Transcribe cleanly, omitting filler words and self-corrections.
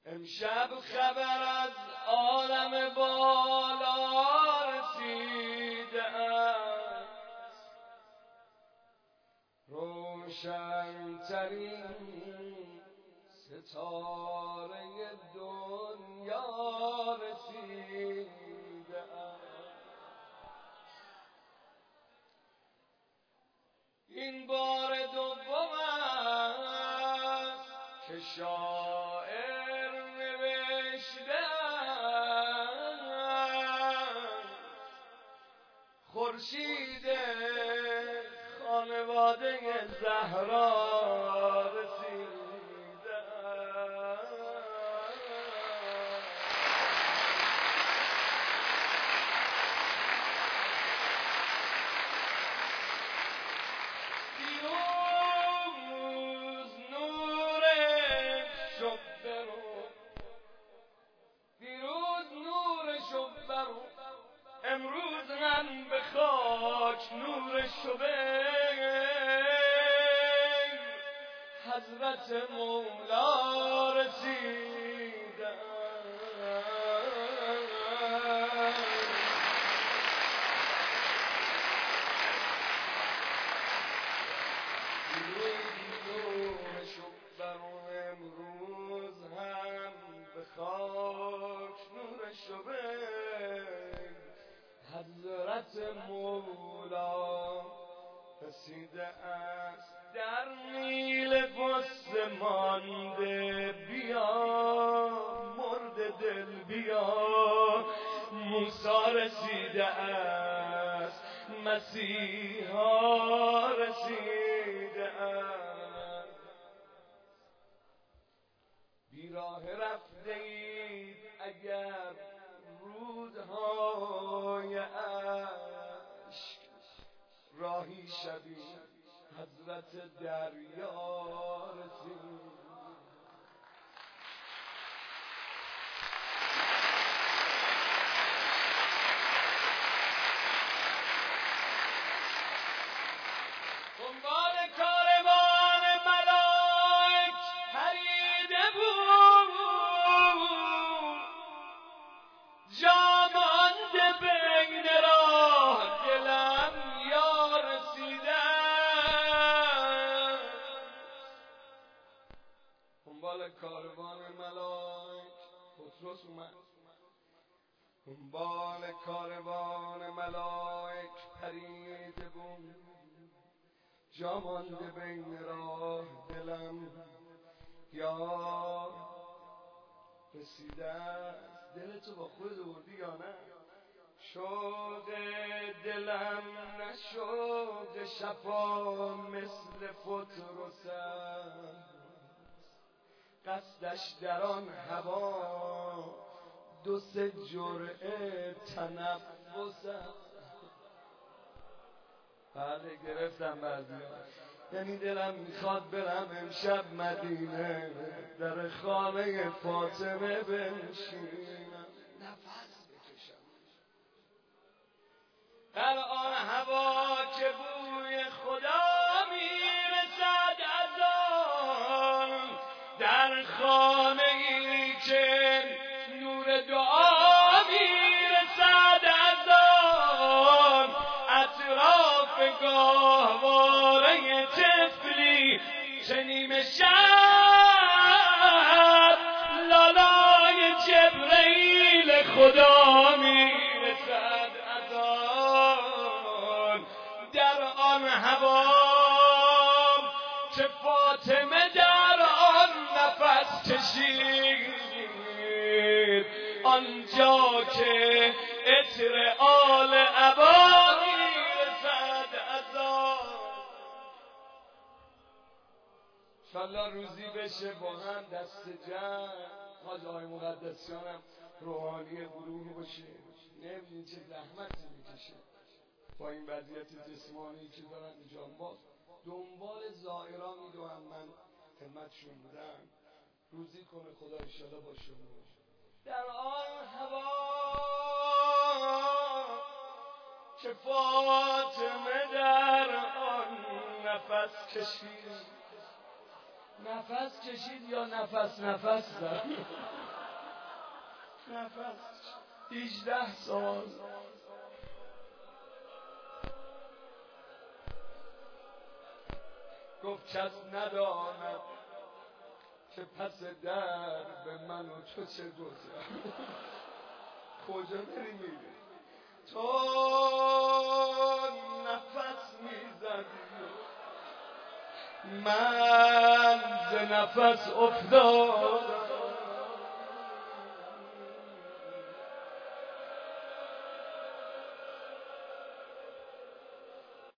امشب خبر از عالم بالا رسیده است، روشن‌ترین ستاره دنیا رسیده است. این بار دوم است که شاعر نوشته است، خورشید خانواده زهرا رسیده است. دیروز نور شب رو امروز من به خاک نور شبه حضرت مولا رسیده. نور شب رو امروز هم به خاک نور شبه حضرت مولا رسیده است. در نیل غصه مانده بیا، مرد دل بیا، موسی رسیده است، مسیحا رسیده است. بیراه رفته اید اگر رودهای اشک، راهی شوید حضرت دریا رسید. دنبال کاروان ملائک پریده بود، جا مانده بین راه دلم یا رسیده. دنبال کاروان ملائک پتروس اومد، دنبال کاروان ملائک پریده بود، جا مانده بین راه دلم یا رسیده است. دلتو با خود آوردی یا نه؟ شوق دلم نه شوق شفا مثل پتروس است، قصدش در آن هوا دو سه جرعه تنفس است. بله گرفتم بعضی‌ها، یعنی دلم میخواد برم امشب مدینه، در خانه فاطمه بنشینم، نفس بکشم. در آن هوا که بوی خدا میرسد از آن، در خانه ای که نور دعا میرسد از آن، اطراف گاهواره طفلی چه نیمه شب لالای جبرئیل خدا میرسد از آن، در آن هوا که فاطمه در آن نفس کشید، آنجا که عطر آل عبا میرسد از آن. انشالله روزی بشه با هم دست جمع حاجهای مقدسیانم روحانی گروه باشه. نمیدونی چه زحمتی میکشه با این وضعیت جسمانی که دارن اینجا، باز دنبال زائران میدونم. من خدمتشون بودم، روزی کنه خدا انشالله با شما. در آن هوا که فاطمه در آن نفس کشید، نفس کشید یا نفس زد؟ نفس 18 سال. گفت کس نداند که پس در به من و تو چه گذر. کجا بری میری؟ تو نفس میزدی من ز نفس افتادم.